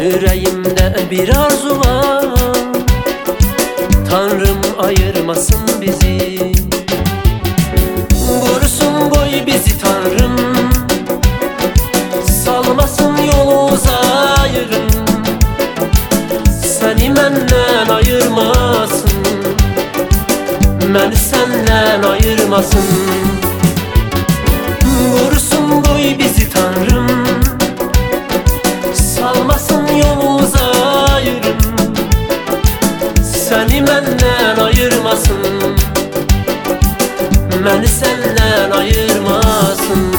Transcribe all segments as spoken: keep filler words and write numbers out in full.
Yüreğimde bir arzu var, Tanrım ayırmasın bizi. Vursun boy bizi Tanrım, salmasın yolunuza ayrım. Seni menden ayırmasın, beni senden ayırmasın. Vursun boy bizi Tanrım, salmasın yolunuza ayrım. Seni menden ayırmasın, beni senden ayırmasın.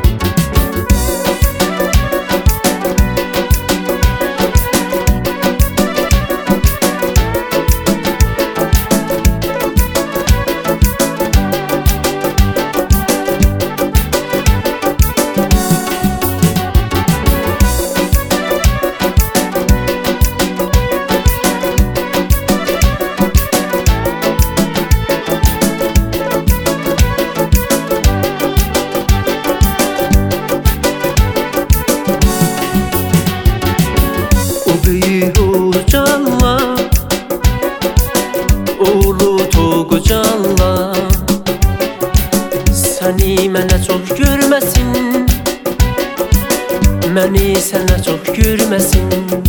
Canla, oğlu Toğucanla, seni mənə çox görməsin, məni sənə çox görməsin.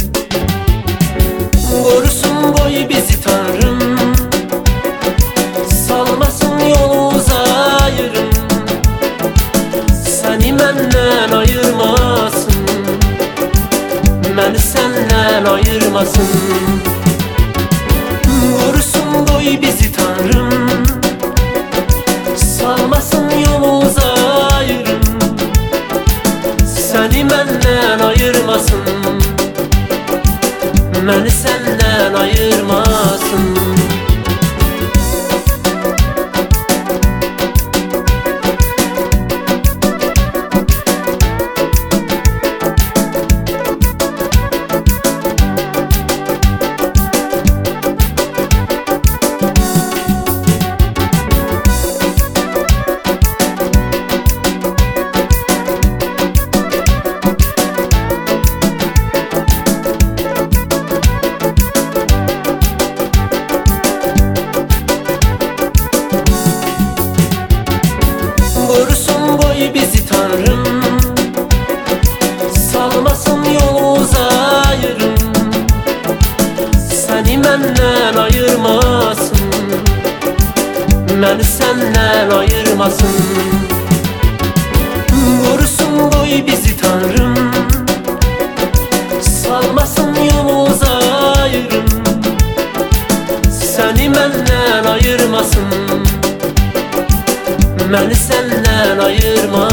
Qorusun boy bizi Tanrım, salmasın yolunuza ayrım. Səni məndən ayırmasın, məni senden ayırmasın. Vursun boy bizi Tanrım, salmasın yolunuza ayrım. Seni menden ayırmasın, beni senden ayırmasın. Vursun boy bizi Tanrım, salmasın yolunuza ayrım. Seni menden ayırmasın, beni senden ayırmasın. Vursun boy bizi Tanrım, salmasın yolunuza ayrım. Seni menden ayırmasın, beni senden ayırma.